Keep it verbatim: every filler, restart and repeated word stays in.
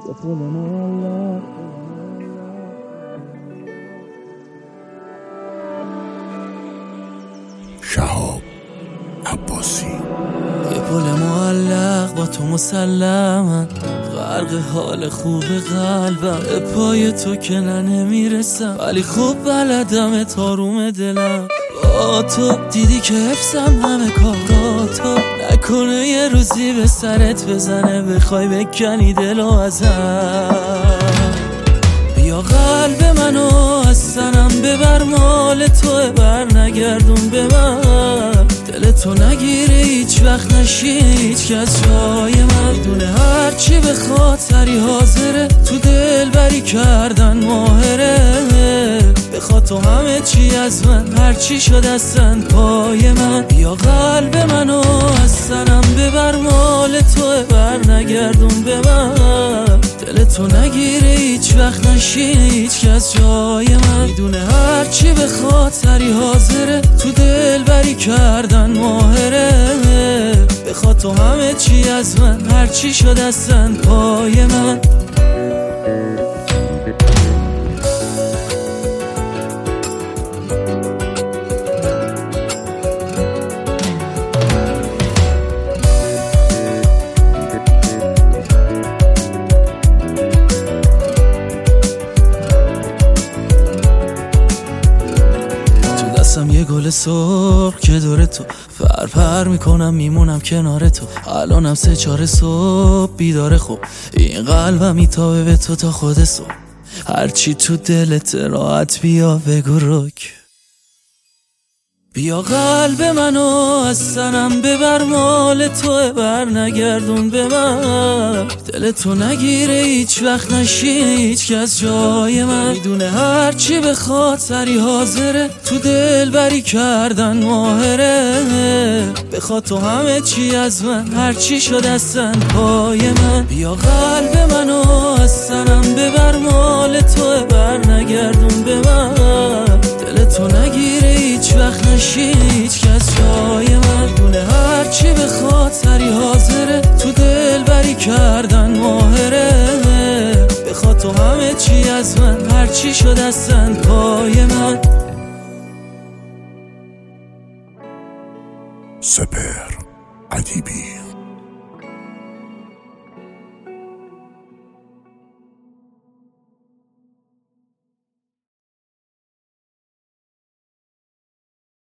به پول معلق. شهاب عباسی. یه پل معلق با تو مسلمن، غرق حال خوب قلبم، به پای تو که نه نمیرسم، ولی خوب بلدم تاروم دلم. با تو دیدی که حفظم همه کاراتو، نکنه یه روزی به سرت بزنه بخوای بکنی دلو ازم. بیا قلب منو از سنم ببر، مال توه بر نگردون به من. دل تو نگیره هیچ وقت نشین هیچ کس جای من. میدونه هرچی بخواد سری حاضره، تو دل بری کردن ماهره. بخواد تو همه چی از من، هرچی شد اصلا پای من. بیا قلب منو از سنم ببر، مال توه بر نگردون به من. دل تو نگیره هیچ وقت نشین هیچ کس جای من. میدونه هرچی بخواد سری حاضره، تو دل بری کردن ماهره. بخواد تو همه چی از من، هرچی شد اصلا پای من. یه گل سرخ که داره تو پر پر میکنم، میمونم کنار تو. الانم سه چهار صبح بیداره، خوب این قلبم میتابه به تو تا خود صبح. هرچی تو دلت راحت بیا بگو رک. بیا قلب منو از سنم ببر، مال توه بر نگردون به من. دل تو نگیره هیچ وقت نشین هیچ کس جای من. میدونه هرچی بخواد سری حاضره، تو دل بری کردن ماهره. بخواد تو همه چی از من، هرچی شد اصلا پای من. بیا قلب منو از سنم ببر، مال توه بر نگردون به من. دل تو نگیره هیچ وقت نشین هیچ کس جای من. دونه هرچی بخواد سری حاضره، تو دل بری کردن ماهره. بخواد تو همه چی از من، هرچی شد اصلا پای من. سپهر ادیبی.